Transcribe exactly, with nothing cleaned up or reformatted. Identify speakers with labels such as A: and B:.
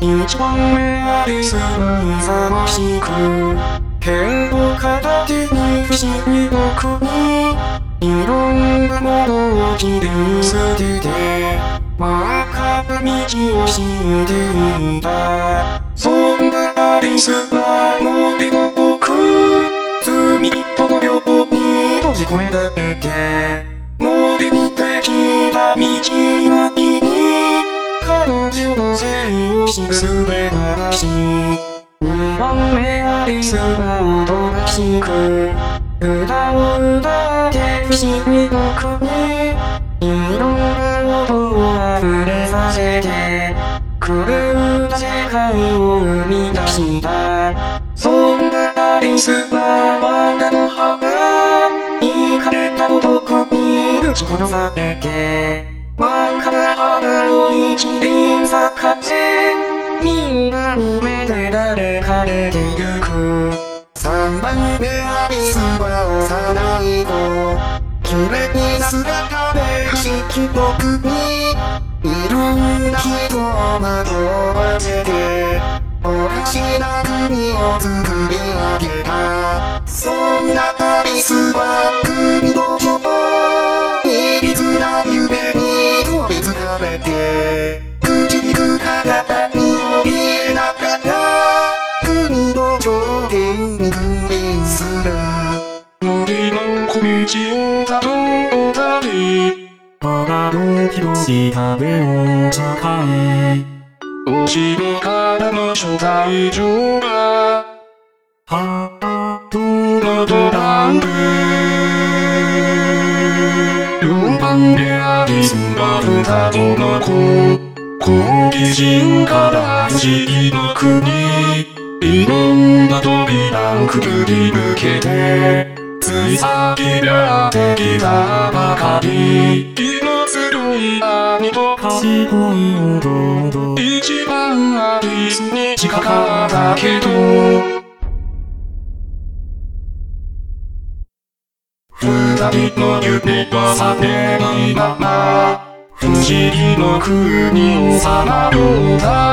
A: 一番目ありすぐさましく剣を片手に不思議の国いろんなものを切り捨てて真っ赤な道を知っていたそんなアリスは森の奥罪との両方に閉じ込められて森にできた道に彼女のせいをしすべなし二番目アリスがおとなしく歌を歌って不思議の国いろんな音を溢れさせて狂った世界を生み出したそんなアリスはまだの花イカれた男に撃ち殺されて真っ赤な花を一輪咲かせみんなの目で誰かれてゆく三番目アリスは幼い子綺麗な姿で不思議の国いろんな人を惑わせておかしな国を作り上げたそんなアリスは国の女王いびつな夢に取りつかれて口にく体に降りながら国の頂点に君臨する森の小道をたどったり空の広い壁を使いお城からの招待状がハートのトランク四番でアリスが双子の子好奇心から不思議の国いろんな扉をくぐり抜けてつい先ができたばかり気の強い兄と賢い弟一番アリスに近かったけど二人の夢が覚めないまま不思議の国をさまようだ